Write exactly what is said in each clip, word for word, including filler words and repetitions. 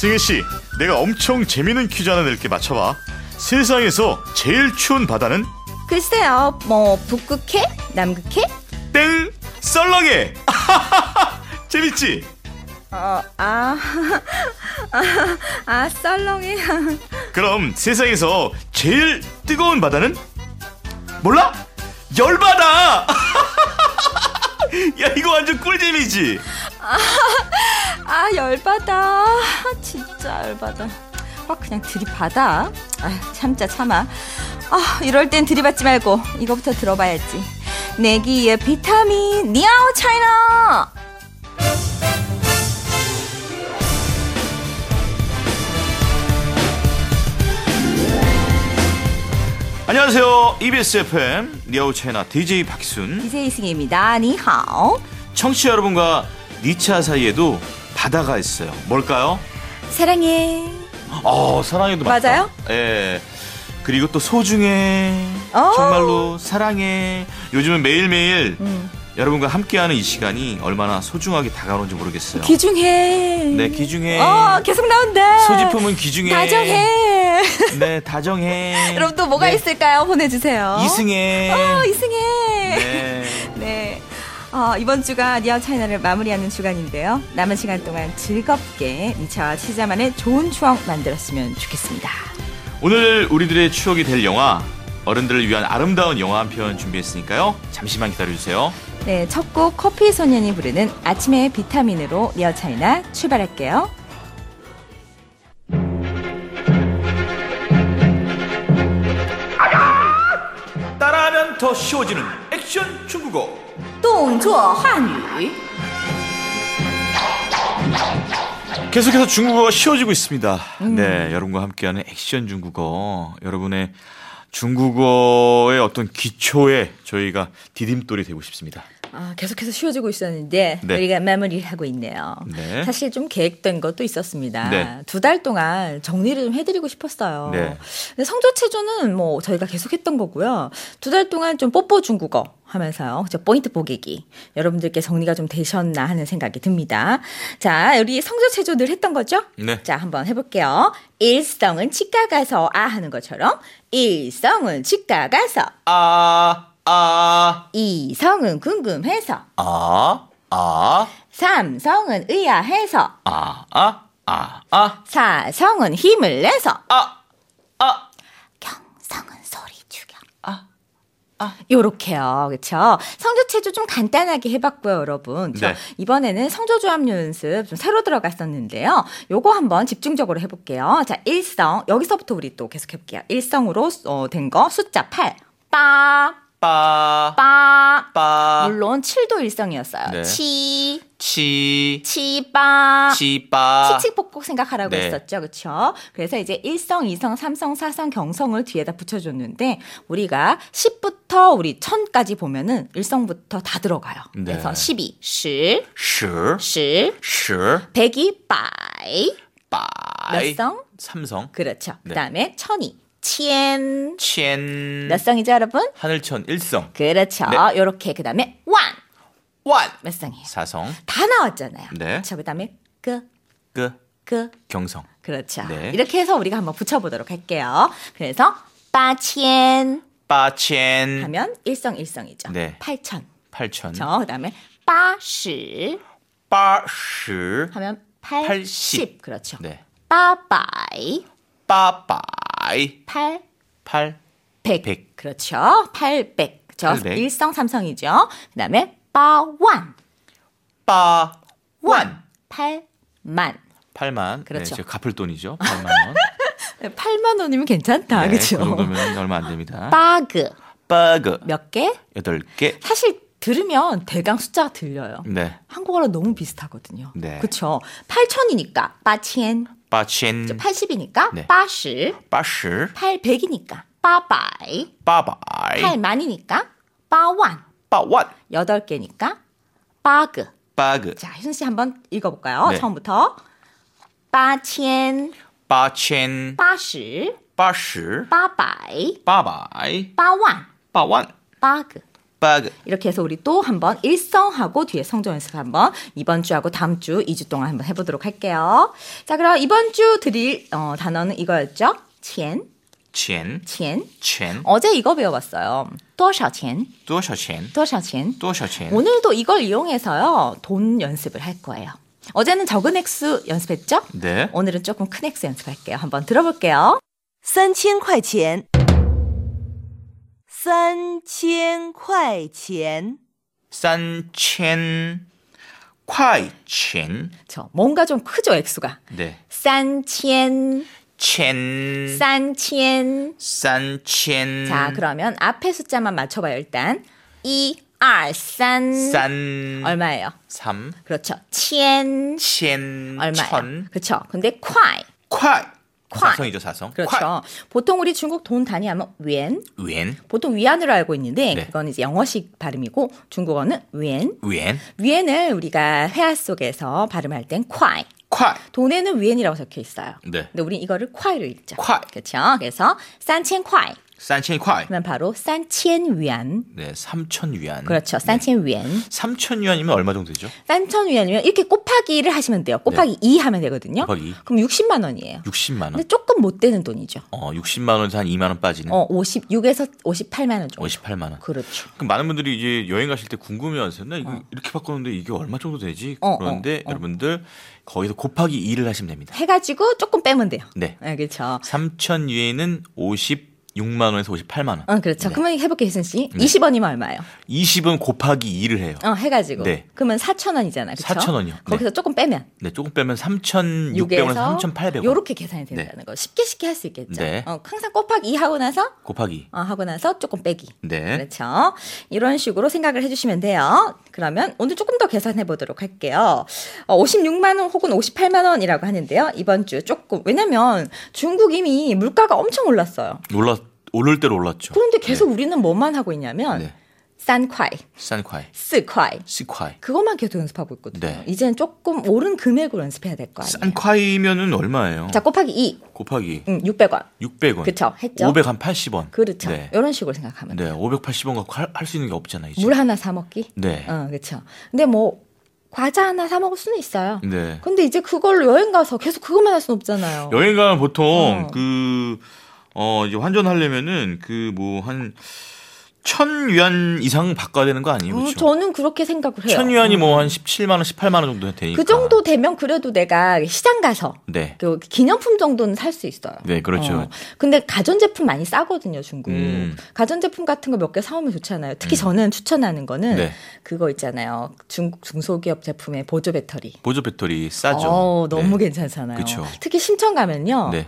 승희씨, 내가 엄청 재밌는 퀴즈 하나 낼게. 맞춰봐. 세상에서 제일 추운 바다는? 글쎄요, 뭐 북극해? 남극해? 땡! 썰렁해! 재밌지? 어, 아, 아, 아, 썰렁해. 그럼 세상에서 제일 뜨거운 바다는? 몰라? 열바다! 야, 이거 완전 꿀잼이지? 아, 아, 열받아. 진짜 열받아. 확 그냥 들이받아. 아, 참자 참아. 아, 이럴 땐 들이받지 말고 이거부터 들어봐야지. 내기의 비타민 니아오 차이나. 안녕하세요. 이비에스 에프엠 니아오 차이나 디제이 박희순, 디제이 승희입니다. 니하오. 청취자 여러분과 니 차 사이에도 바다가 있어요. 뭘까요? 사랑해. 어, 사랑해도 맞다. 맞아요? 예. 그리고 또 소중해. 어. 정말로 사랑해. 요즘은 매일매일 음. 여러분과 함께하는 이 시간이 얼마나 소중하게 다가오는지 모르겠어요. 귀중해. 네, 귀중해. 어, 계속 나온다. 소지품은 귀중해. 다정해. 네, 다정해. 여러분 또 뭐가 네. 있을까요? 보내주세요. 이승해. 어, 이승해. 네. 네. 어, 이번 주가 니아오 차이나를 마무리하는 주간인데요. 남은 시간 동안 즐겁게 니차와 치자만의 좋은 추억 만들었으면 좋겠습니다. 오늘 우리들의 추억이 될 영화, 어른들을 위한 아름다운 영화 한 편 준비했으니까요. 잠시만 기다려주세요. 네, 첫 곡 커피 소년이 부르는 아침의 비타민으로 니아오 차이나 출발할게요. 따라하면 더 쉬워지는 액션 중국어. 动作汉语 계속해서 중국어가 쉬워지고 있습니다. 음. 네, 여러분과 함께하는 액션 중국어. 여러분의 중국어의 어떤 기초에 저희가 디딤돌이 되고 싶습니다. 아, 계속해서 쉬워지고 있었는데 네. 우리가 마무리를 하고 있네요. 네. 사실 좀 계획된 것도 있었습니다. 네. 두 달 동안 정리를 좀 해드리고 싶었어요. 네. 근데 성조체조는 뭐 저희가 계속했던 거고요. 두 달 동안 좀 뽀뽀 중국어 하면서요. 저 포인트 보기기. 여러분들께 정리가 좀 되셨나 하는 생각이 듭니다. 자, 우리 성조체조 늘 했던 거죠? 네. 자, 한번 해볼게요. 일성은 치과 가서 아 하는 것처럼 일성은 치과 가서 아, 아, 이성은 궁금해서 아, 아, 삼성은 의아해서 아, 아, 아, 아, 사성은 힘을 내서 아, 아, 경성은 소리 죽여. 아, 아. 요렇게요. 그렇죠? 성조체조 좀 간단하게 해봤고요, 여러분. 네. 이번에는 성조조합 연습 좀 새로 들어갔었는데요. 요거 한번 집중적으로 해볼게요. 자, 일성. 여기서부터 우리 또 계속 해볼게요. 일성으로 어, 된 거 숫자 팔. 빠. 빠, 빠. 빠, 물론 칠도 일성이었어요. 네. 치. 치, 치빠. 치빠, 칙칙폭폭 생각하라고 네. 했었죠. 그렇죠? 그래서 이제 일성, 이성, 삼성, 사성, 경성을 뒤에다 붙여줬는데 우리가 십부터 우리 천까지 보면은 일성부터 다 들어가요. 네. 그래서 십이, 시, 시, 시, 시, 백이, 빠이, 빠이, 몇 성? 삼성, 그렇죠. 네. 그다음에 천이, 첸, 첸, 몇 성이죠, 여러분? 하늘천 일성, 그렇죠. 네. 요렇게 그다음에 완, 완, 몇 성이에요? 사성, 다 나왔잖아요. 네. 그렇죠. 그다음에 끄, 끄, 끄. 경성. 그렇죠. 네. 이렇게 해서 우리가 한번 붙여보도록 할게요. 그래서 빠첸 빠첸 하면 일성일성이죠. 네. 팔천. 팔천. 저 그다음에 빠시 빠시 하면 팔십. 팔십. 그렇죠. 네. 빠바이 빠빠이 팔 팔 백. 백. 그렇죠. 팔백. 저 팔백. 일성 삼성이죠. 그다음에 빠완 빠완 팔만. 팔만. 그렇죠. 네, 제가 갚을 돈이죠. 팔만 원. 팔만 원이면 괜찮다. 네, 그렇죠. 그 정도면 얼마 안 됩니다. 빠그 빠그 몇 개? 여덟 개. 사실 들으면 대강 숫자가 들려요. 네. 한국어랑 너무 비슷하거든요. 네. 그렇죠. 팔천이니까 빠첸, 빠첸 팔십이니까 네. 빠시, 빠시 팔백이니까 빠바이, 빠바이 팔만이니까 빠완, 빠완 여덟 개니까 빠그. 빠그 자, 희순 씨 한번 읽어볼까요? 네. 처음부터 빠첸, 빠첸 빠시, 빠시 빠바이, 빠바이 빠완, 빠완 빠그. 빠그. 이렇게 해서 우리 또 한번 일성하고 뒤에 성조 연습 한번 이번 주하고 다음 주 이 주 동안 한번 해보도록 할게요. 자, 그럼 이번 주 드릴 어, 단어는 이거였죠. 钱, 钱, 钱. 钱. 어제 이거 배워봤어요. 多少钱? 多少钱? 多少钱? 多少钱? 오늘도 이걸 이용해서요. 돈 연습을 할 거예요. 어제는 적은 액수 연습했죠? 네. 오늘은 조금 큰 액수 연습할게요. 한번 들어볼게요. 三千块钱，三千块钱， 三千块钱. 저 뭔가 좀 크죠, 액수가. 네. 三千, 千, 三千. 삼천. 자, 그러면 앞에 숫자만 맞춰봐요, 일단. 이, 이, 삼. 삼. 얼마예요? 삼. 그렇죠. 千. 千. 얼마예요? 천. 그렇죠. 근데 块. 块. 콰이. 사성이죠, 사성. 그렇죠. 块. 보통 우리 중국 돈 단위 하면 웬. 웬. 보통 위안으로 알고 있는데 네. 그건 이제 영어식 발음이고 중국어는 웬. 웬. 위엔을 우리가 회화 속에서 발음할 땐 콰이. 块. 돈에는 위엔이라고 적혀 있어요. 네. 근데 우리 이거를 콰이로 읽죠. 콰이. 그렇죠. 그래서 三千块. 三千块. 그러면 바로 三千위안. 네, 삼천 위안. 그렇죠. 三千위안. 삼천 위안이면 얼마 정도 되죠? 三千위안이면 이렇게 곱하기를 하시면 돼요. 곱하기 이 하면 되거든요. 곱하기 이. 그럼 육십만 원이에요. 육십만 근데 원. 조금 못 되는 돈이죠. 어, 육십만 원에서 한 이만 원 빠지는. 어, 오십육에서 오십팔만 원 정도. 오십팔만 원. 그렇죠. 그럼 많은 분들이 이제 여행 가실 때 궁금해하세요. 나 이거 이렇게 바꿨는데 이게 얼마 정도 되지? 어, 그런데 어, 어. 여러분들 거기서 곱하기 이를 하시면 됩니다. 해가지고 조금 빼면 돼요. 네. 네, 그렇죠. 삼천 위에는 오십육만 원에서 오십팔만 원. 어, 그렇죠. 네. 그러면 해볼게요, 혜선 씨. 이십 원이면 얼마예요? 이십은 곱하기 이를 해요. 어, 해가지고. 네. 그러면 사천 원이잖아요. 그렇죠? 사천 원이요. 거기서 조금 빼면. 네, 조금 빼면 삼천육백 원에서 삼천팔백 원. 요렇게 계산이 된다는 거. 쉽게 쉽게 할 수 있겠죠. 네. 어, 항상 곱하기 이 하고 나서 곱하기. 어, 하고 나서 조금 빼기. 네. 그렇죠. 이런 식으로 생각을 해주시면 돼요. 그러면 오늘 조금 더 계산해 보도록 할게요. 어, 오십육만 원 혹은 오십팔만 원이라고 하는데요. 이번 주 조금 왜냐면 중국 이미 물가가 엄청 올랐어요. 올라 오를 대로 올랐죠. 그런데 계속 우리는 뭐만 하고 있냐면 네. 싼콰이, 싼콰이, 스콰이 시콰이. 그것만 계속 연습하고 있거든요. 네. 이제는 조금 오른 금액으로 연습해야 될 거 아니에요. 싼콰이면은 얼마예요? 자, 곱하기 이, 곱하기 음, 육백 원. 육백 원. 그쵸, 했죠. 오백 한 팔십 원. 그렇죠. 네. 이런 식으로 생각하면 네, 돼요. 오백팔십 원 갖고 할 수 있는 게 없잖아요. 이제. 물 하나 사 먹기. 네. 어, 그렇죠. 근데 뭐 과자 하나 사 먹을 수는 있어요. 네. 근데 이제 그걸로 여행 가서 계속 그것만 할 수는 없잖아요. 여행 가면 보통 어. 그, 어, 이제 환전하려면은 그 뭐 한 천 위안 이상 바꿔야 되는 거 아니에요? 음, 그렇죠? 저는 그렇게 생각을 해요. 천 위안이 음. 뭐 한 십칠만 원, 십팔만 원 정도 되니까. 그 정도 되면 그래도 내가 시장 가서 네. 그 기념품 정도는 살 수 있어요. 네, 그렇죠. 어. 근데 가전제품 많이 싸거든요, 중국. 음. 가전제품 같은 거 몇 개 사오면 좋잖아요. 특히 저는 추천하는 거는 네. 그거 있잖아요. 중국 중소기업 제품의 보조 배터리. 보조 배터리 싸죠. 어, 너무 네. 괜찮잖아요. 그쵸. 특히 심천 가면요. 네.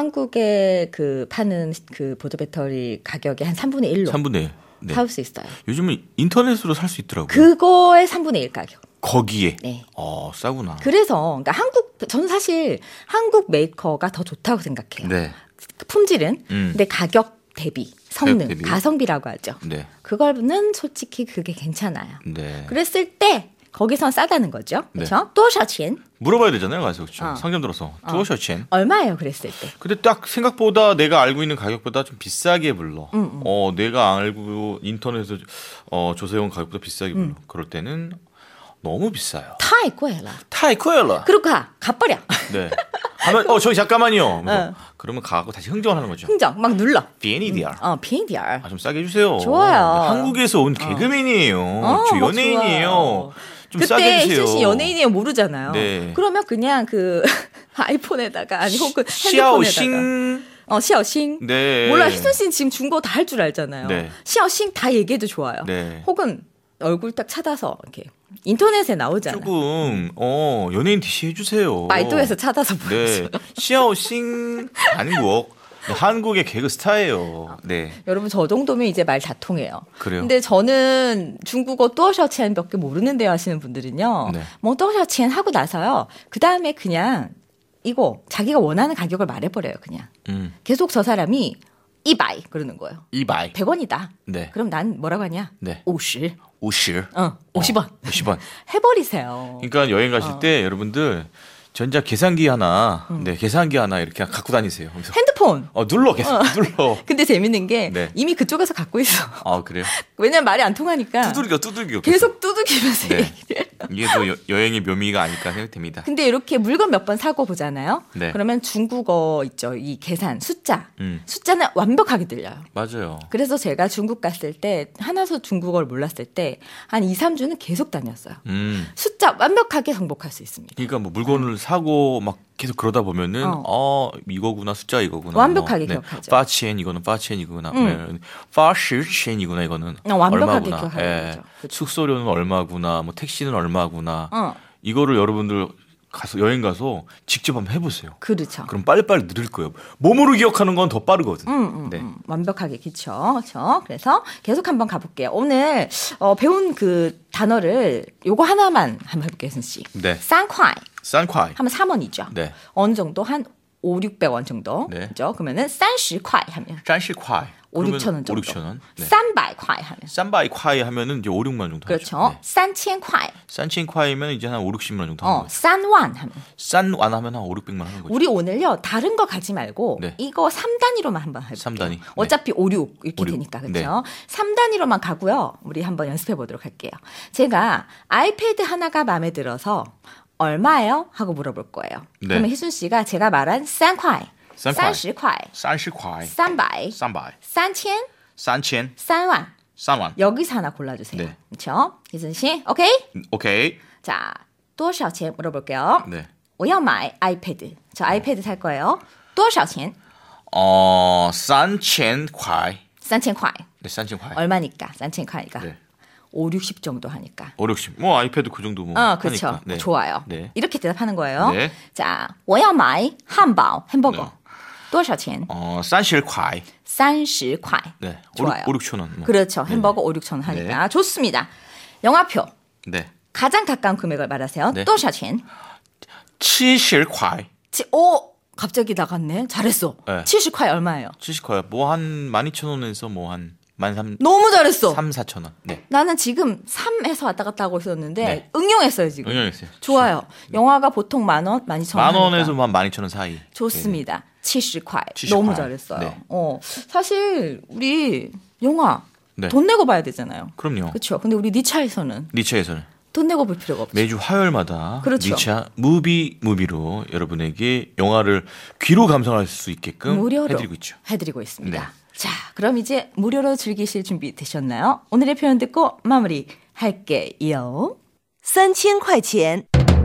한국에 그 파는 그 보조 배터리 가격의 한 삼분의 일로 삼분의 일. 네. 사올 수 있어요. 요즘은 인터넷으로 살 수 있더라고요. 그거의 삼분의 일 가격. 거기에. 네. 어, 싸구나. 그래서 그러니까 한국 저는 사실 한국 메이커가 더 좋다고 생각해요. 네. 품질은 음. 근데 가격 대비 성능 대비. 가성비라고 하죠. 네. 그거는 솔직히 그게 괜찮아요. 네. 그랬을 때 거기선 싸다는 거죠. 네. 그렇죠? 또샤친 물어봐야 되잖아요, 가서. 그렇죠. 어. 상점 들어서. 두어셔첸. 얼마예요? 그랬을 때. 근데 딱 생각보다 내가 알고 있는 가격보다 좀 비싸게 불러. 음, 음. 어, 내가 알고 인터넷에서 어, 조사해온 가격보다 비싸게 불러. 음. 그럴 때는 너무 비싸요. 타이 꼬해라. 타이코엘라. 그리고 가 가버려. 네. 하면 어 저기 잠깐만요. 그래서 어. 그러면 가고 다시 흥정을 하는 거죠. 흥정 막 눌러. 비엔이디알. 어 비엔디알. 아, 좀 싸게 해주세요. 좋아요. 한국에서 온 개그맨이에요. 어, 저 막 연예인이에요. 좋아요. 좀 그때 싸게 해주세요. 혜진 씨 연예인이에요 모르잖아요. 네. 그러면 그냥 그 아이폰에다가 아니 혹은 핸드폰에다가 시아오싱. 어 시아오싱. 네. 몰라 혜진 씨는 지금 중국어 다 할 줄 알잖아요. 네. 시아오싱 다 얘기해도 좋아요. 네. 혹은 얼굴 딱 찾아서 이렇게 인터넷에 나오잖아요. 조금 어 연예인 디씨 해주세요. 바이두에서 찾아서 보여줘요. 네. 시아오싱 한국. 네, 한국의 개그 스타예요. 네. 여러분 저 정도면 이제 말 다 통해요. 그래요. 근데 저는 중국어 또셔첸 몇 개 모르는데요 하시는 분들은요. 네. 뭐 또셔첸 하고 나서요. 그 다음에 그냥 이거 자기가 원하는 가격을 말해버려요. 그냥. 음. 계속 저 사람이 이바이 그러는 거예요. 이바이. 백 원이다. 네. 그럼 난 뭐라고 하냐? 네. 오십. 오십. 어, 오십 원. 오십 원. 해버리세요. 그러니까 여행 가실 어. 때 여러분들 전자 계산기 하나, 음. 네 계산기 하나 이렇게 갖고 다니세요. 그래서 핸드폰. 어 눌러 계속 눌러. 근데 재밌는 게 네. 이미 그쪽에서 갖고 있어. 아 그래요? 왜냐면 말이 안 통하니까. 두들겨 두들겨. 계속 두들기면서 네. 얘기를. 이게 또 여, 여행의 묘미가 아닐까 생각됩니다. 근데 이렇게 물건 몇 번 사고 보잖아요. 네. 그러면 중국어 있죠. 이 계산, 숫자. 음 숫자는 완벽하게 들려요. 맞아요. 그래서 제가 중국 갔을 때 하나도 중국어를 몰랐을 때 한 이, 삼 주는 계속 다녔어요. 음 숫자 완벽하게 정복할 수 있습니다. 그러니까 뭐 물건을 사고 막 계속 그러다 보면은 어. 어, 이거구나 숫자 이거구나 완벽하게 뭐, 기억하죠. 파치엔 이거는 파치엔 이거구나 음. 파시첸이구나 이거는 어, 완벽하게 얼마구나. 기억하는 예. 거죠. 그쵸. 숙소료는 얼마구나 뭐 택시는 얼마구나 어, 이거를 여러분들 가서 여행 가서 직접 한번 해보세요. 그렇죠. 그럼 빨리빨리 늘을 거예요. 몸으로 기억하는 건 더 빠르거든. 음, 음, 네. 음, 완벽하게 그쵸, 그렇죠. 그래서 계속 한번 가볼게요. 오늘 어, 배운 그 단어를 요거 하나만 한번 해볼게요, 순 씨. 네. 쌍콰이 싼콰이. 하면 삼 원이죠. 네. 어느 정도 한 오, 육백 원 정도. 네. 그죠? 그러면은 삼십콰이 하면 짠시콰이. 오, 육천 원 정도. 오, 육천 원. 네. 삼백콰이 하면 싼바이콰이 하면은 이제 오, 육만 원 정도 그렇죠. 하죠. 네. 삼천콰이. 싼친콰이면 이제 한 오, 육십만 원 정도 하는 어, 거죠. 싼완 하면 싼완 하면 한 오, 육백만 원 하는 거죠. 우리 오늘요 다른 거 가지 말고 네. 이거 삼 단위로만 한번 해볼게요. 삼 단위. 네. 어차피 오, 육 이렇게 오, 육. 되니까 네. 그렇죠. 삼 단위로만 가고요. 우리 한번 연습해 보도록 할게요. 제가 아이패드 하나가 마음에 들어서 얼마예요? 하고 물어볼 거예요. 네. 그러면 희순 씨가 제가 말한 싼콰이, 싼콰이. 삼십콰이, 싼시콰이. 삼백, 싼바이. 삼천, 싼첸. 삼완 싼완. 여기서 하나 골라주세요. 네. 그렇죠? 희순 씨, 오케이? 오케이. 자, 多少钱 물어볼게요. 네. 我要买 아이패드. 저 아이패드 살 거예요. 多少钱? 어, 싼첸콰이. 三千块. 네, 싼첸콰이. 얼마니까? 三千块니까. 네. 오, 육십 정도 하니까. 오, 육십. 뭐 아이패드 그 정도 뭐 어, 그렇죠. 하니까. 네. 좋아요. 네. 이렇게 대답하는 거예요. 네. 자, 我要买汉堡 햄버거. 네. 多少钱? 어, 싼실콰이. 三十块. 네. 좋아요. 오, 육천 원. 뭐. 그렇죠. 네. 햄버거 오, 육천 원 하니까. 좋습니다. 영화표. 네. 가장 가까운 금액을 말하세요. 네. 多少钱? 칠십콰이. 치, 오, 갑자기 나갔네. 잘했어. 네. 칠십 콰이 얼마예요? 칠십콰이. 뭐 한 만 이천 원에서 뭐 한 만 삼, 너무 잘했어. 삼, 사천 원. 네. 나는 지금 삼에서 왔다 갔다 하고 있었는데 네. 응용했어요 지금. 응용했어요. 좋아요. 영화가 보통 만 원, 만 이천 원. 만 원에서 뭐 한 만 이천 원 사이. 좋습니다. 칠십 콰이. 칠십 너무 콰이. 잘했어요. 네. 어, 사실 우리 영화 네. 돈 내고 봐야 되잖아요. 그럼요. 그렇죠. 근데 우리 니차에서는 니체에서는 돈 내고 볼 필요가 없죠. 매주 화요일마다 그렇죠. 니차 무비 무비로 여러분에게 영화를 귀로 감상할 수 있게끔 무료로 해드리고 있죠. 해드리고 있습니다. 네. 자, 그럼 이제 무료로 즐기실 준비 되셨나요? 오늘의 표현 듣고 마무리 할게요. 三千块钱，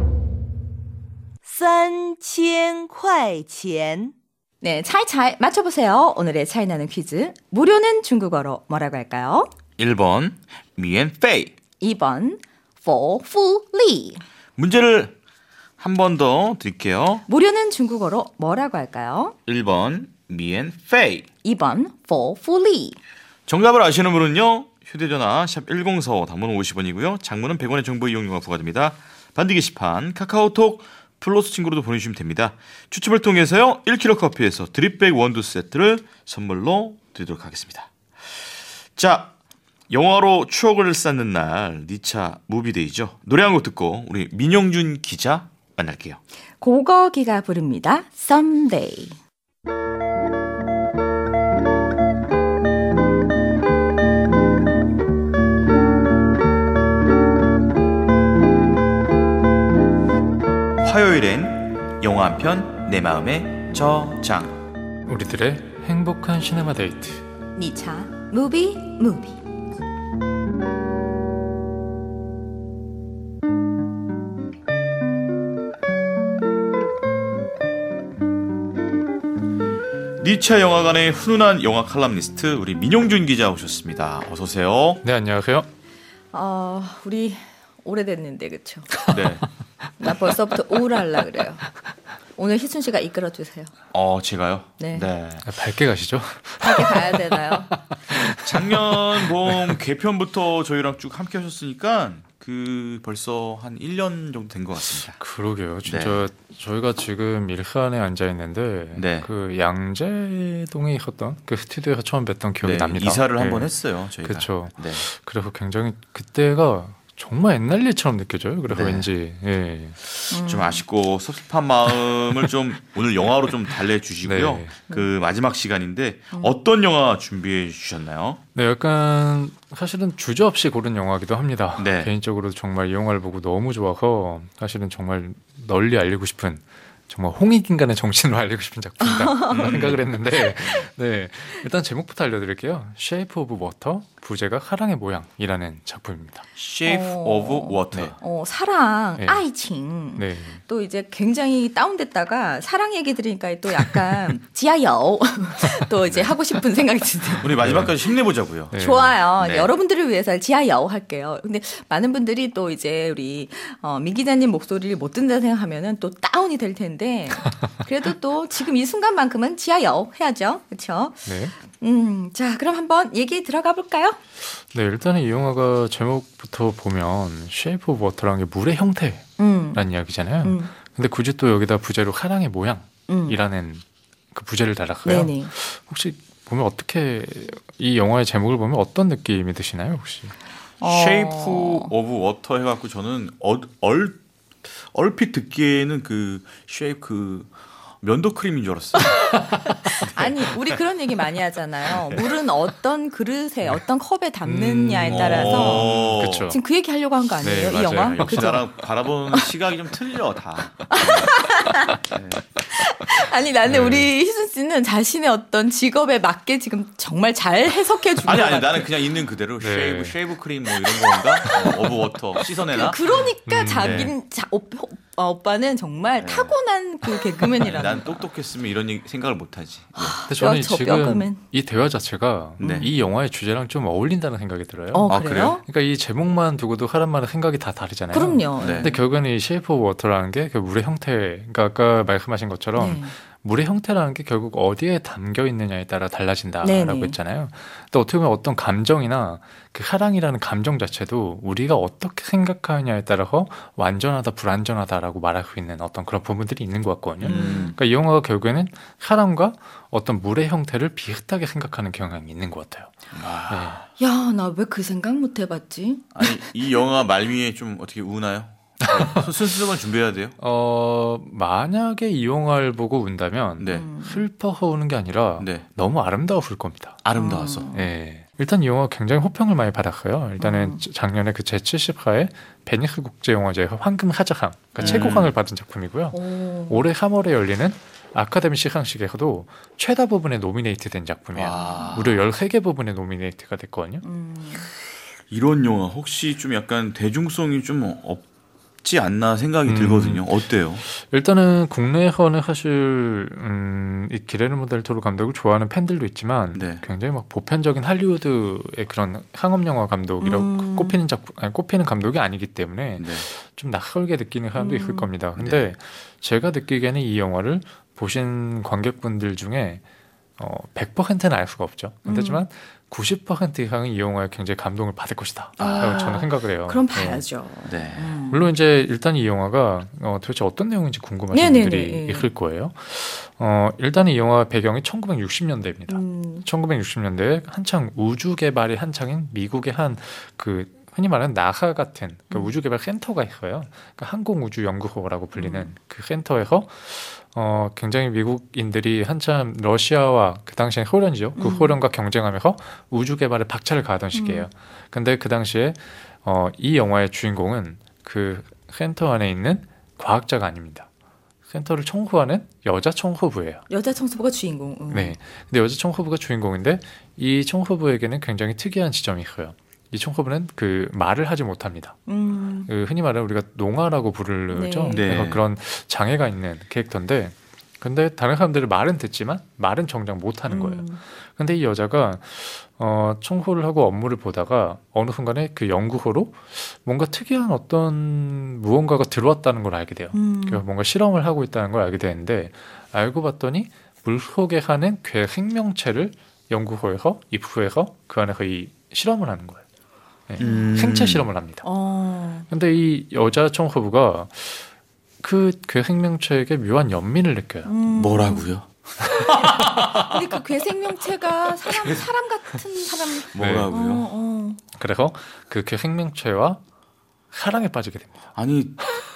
三千块钱， 네, 차이차이 맞춰보세요. 오늘의 차이나는 퀴즈. 무료는 중국어로 뭐라고 할까요? 일 번 미엔페이. 이 번 for fully. 문제를 한 번 더 드릴게요. 무료는 중국어로 뭐라고 할까요? 일 번 미엔페이. 이 번 for fully. 정답을 아시는 분은요. 휴대전화 샵 일공사오 단문은 오십 원이고요. 장문은 백 원의 정보 이용료가 부과됩니다. 반디 게시판 카카오톡 플러스 친구로도 보내주시면 됩니다. 추첨을 통해서요. 일 킬로그램 커피에서 드립백 원두 세트를 선물로 드리도록 하겠습니다. 자, 영화로 추억을 쌓는 날 니차 무비데이죠. 노래 한 곡 듣고 우리 민영준 기자 만날게요. 고거기가 부릅니다. Someday. 화요일엔 영화 한 편 내 마음의 저장. 우리들의 행복한 시네마 데이트. 니차 무비 무비. 니차 영화관의 훈훈한 영화 칼럼니스트 우리 민용준 기자 오셨습니다. 어서 오세요. 네, 안녕하세요. 어, 우리 오래됐는데 그쵸? 네. 나 벌써부터 우울할라 그래요. 오늘 희순 씨가 이끌어 주세요. 어, 제가요? 네. 밝게 가시죠. 밖에 가야 되나요? 작년 봄 개편부터 저희랑 쭉 함께 하셨으니까 그 벌써 한 일 년 정도 된 것 같습니다. 그러게요. 진짜 저희가 지금 일산에 앉아 있는데 네. 그 양재동에 있었던 그 스튜디오에서 처음 뵀던 기억이 네, 납니다. 이사를 네. 한 번 했어요, 저희가. 그렇죠. 네. 그래서 굉장히 그때가 정말 옛날 일처럼 느껴져요. 그래서 네. 왠지 예. 좀 아쉽고 섭섭한 마음을 좀 오늘 영화로 좀 달래주시고요. 네. 그 마지막 시간인데 어떤 영화 준비해 주셨나요? 네, 약간 사실은 주저없이 고른 영화기도 합니다. 네. 개인적으로 정말 이 영화를 보고 너무 좋아서 사실은 정말 널리 알리고 싶은 정말 홍익인간의 정신으로 알리고 싶은 작품이다 음. 생각을 했는데 네, 일단 제목부터 알려드릴게요. Shape of Water, 부제가 사랑의 모양이라는 작품입니다. Shape 어. of Water. 네. 어, 사랑, 네. 아이칭. 네, 또 이제 굉장히 다운됐다가 사랑 얘기 들으니까 또 약간 지하여 또 이제 하고 싶은 생각이 드네요. 우리 마지막까지 힘내보자고요. 네. 좋아요. 네. 여러분들을 위해서 지하여 할게요. 근데 많은 분들이 또 이제 우리 어, 미 기자님 목소리를 못 듣는다 생각하면은 또 다운이 될 텐데 그래도 또 지금 이 순간만큼은 지하여 해야죠. 그렇죠? 네. 음, 자 그럼 한번 얘기 들어가 볼까요? 네, 일단은 이 영화가 제목부터 보면 Shape of Water라는 게 물의 형태라는 음, 이야기잖아요. 음, 근데 굳이 또 여기다 부제로 사랑의 모양이라는 음. 그 부제를 달았어요. 네네. 혹시 보면 어떻게 이 영화의 제목을 보면 어떤 느낌이 드시나요, 혹시? 어. Shape of Water 해갖고 저는 얼, 얼 얼핏 듣기에는 그 shape 그 면도 크림인 줄 알았어요. 아니 우리 그런 얘기 많이 하잖아요. 물은 어떤 그릇에 어떤 컵에 담느냐에 음, 따라서 어. 그쵸. 지금 그 얘기 하려고 한 거 아니에요? 네, 이 맞아요. 영화? 역시 그죠? 나랑 바라보는 시각이 좀 틀려 다. 네. 아니 나는 네. 우리 희순 씨는 자신의 어떤 직업에 맞게 지금 정말 잘 해석해 주는 아니 것 아니 같아요. 나는 그냥 있는 그대로 네. 쉐이브 쉐이브 크림 뭐 이런 건가? 어, 오브 워터 씻어내나? 그러니까 음, 자기 네. 자, 오, 어, 오빠는 정말 네. 타고난 그 개그맨이라는. 난 똑똑했으면 이런 얘기- 생각을 못하지. 네. 근데 저는 뼈, 저 지금 뼈가면. 이 대화 자체가 네. 이 영화의 주제랑 좀 어울린다는 생각이 들어요. 어 아, 그래요? 그래요? 그러니까 이 제목만 두고도 사람마다 생각이 다 다르잖아요. 그럼요. 네. 근데 결국에는 이 Shape of Water라는 게 그 물의 형태, 그러니까 아까 말씀하신 것처럼 네. 물의 형태라는 게 결국 어디에 담겨 있느냐에 따라 달라진다라고 네네. 했잖아요. 또 어떻게 보면 어떤 감정이나 그 사랑이라는 감정 자체도 우리가 어떻게 생각하느냐에 따라서 완전하다, 불완전하다라고 말할 수 있는 어떤 그런 부분들이 있는 것 같거든요. 음. 그러니까 이 영화가 결국에는 사랑과 어떤 물의 형태를 비슷하게 생각하는 경향이 있는 것 같아요. 아, 네. 야, 나 왜 그 생각 못 해봤지? 아니 이 영화 말미에 좀 어떻게 우나요? 순수만 준비해야 돼요? 어, 만약에 이 영화를 보고 운다면 네. 음. 슬퍼서 우는 게 아니라 네. 너무 아름다웠을 겁니다. 아름다워서. 어. 예. 일단 이 영화 굉장히 호평을 많이 받았어요. 일단은 음. 작년에 그 제칠십 화에 베니스 국제영화제에서 황금 사자상, 그러니까 음. 최고상을 받은 작품이고요. 오. 올해 삼월에 열리는 아카데미 시상식에서도 최다 부분에 노미네이트 된 작품이에요. 와. 무려 열세 개 부분에 노미네이트가 됐거든요. 음. 이런 영화 혹시 좀 약간 대중성이 좀 없지 않나 생각이 음. 들거든요. 어때요? 일단은 국내에서는 사실 음, 이 기레르모 델 토로 감독을 좋아하는 팬들도 있지만 네. 굉장히 막 보편적인 할리우드의 그런 상업 영화 감독이라고 음. 꼽히는 작품, 아니, 꼽히는 감독이 아니기 때문에 네. 좀 낯설게 느끼는 사람도 음. 있을 겁니다. 근데 제가 느끼기에는 이 영화를 보신 관객분들 중에 어, 백 퍼센트는 알 수가 없죠. 음. 하지만 구십 퍼센트 이상은 이 영화에 굉장히 감동을 받을 것이다. 라고 아. 저는 생각을 해요. 그럼 네. 봐야죠. 네. 음. 물론 이제 일단 이 영화가 어, 도대체 어떤 내용인지 궁금하신 네네네. 분들이 있을 거예요. 어, 일단 이 영화 배경이 천구백육십 년대입니다. 음. 천구백육십 년대에 한창 우주 개발이 한창인 미국의 한 그 흔히 말하는 나사 같은 그 음. 우주 개발 센터가 있어요. 그러니까 항공우주연구소라고 불리는 음. 그 센터에서 어, 굉장히 미국인들이 한참 러시아와 그 당시엔 소련이죠. 그 음. 소련과 경쟁하면서 우주 개발에 박차를 가하던 시기예요. 근데 그 당시에 어, 이 영화의 주인공은 그 센터 안에 있는 과학자가 아닙니다. 센터를 청소하는 여자 청소부예요. 여자 청소부가 주인공. 음. 네. 근데 여자 청소부가 주인공인데 이 청소부에게는 굉장히 특이한 지점이 있어요. 이 청소부는 그 말을 하지 못합니다. 음. 그 흔히 말하는 우리가 농아라고 부르죠. 네. 네. 그래서 그런 장애가 있는 캐릭터인데, 근데 다른 사람들은 말은 듣지만 말은 정작 못하는 거예요. 음. 근데 이 여자가 어, 청소를 하고 업무를 보다가 어느 순간에 그 연구소로 뭔가 특이한 어떤 무언가가 들어왔다는 걸 알게 돼요. 음. 그래서 뭔가 실험을 하고 있다는 걸 알게 되는데, 알고 봤더니 물속에 사는 괴 생명체를 연구소에서 입수해서 그 안에서 이 실험을 하는 거예요. 네. 음. 생체 실험을 합니다. 어. 근데 이 여자 청소부가 그 괴 생명체에게 묘한 연민을 느껴요. 음. 뭐라고요? 근데 그 괴 생명체가 사람 사람 같은 사람. 뭐라고요? 어, 어. 그래서 그 괴 생명체와 사랑에 빠지게 됩니다. 아니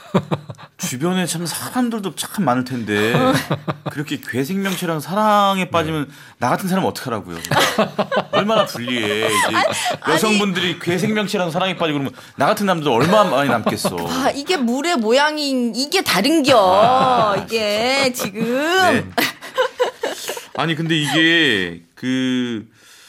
주변에 참 사람들도 참 많을 텐데 그렇게 괴생명체랑 사랑에 빠지면 네. 나 같은 사람은 어떡하라고요? 얼마나 불리해. 이제 여성분들이 아니, 괴생명체랑 사랑에 빠지고 그러면 나 같은 남자도 얼마나 많이 남겠어. 아, 이게 물의 모양이 이게 다른겨. 아, 이게 지금. 네. 아니 근데 이게 그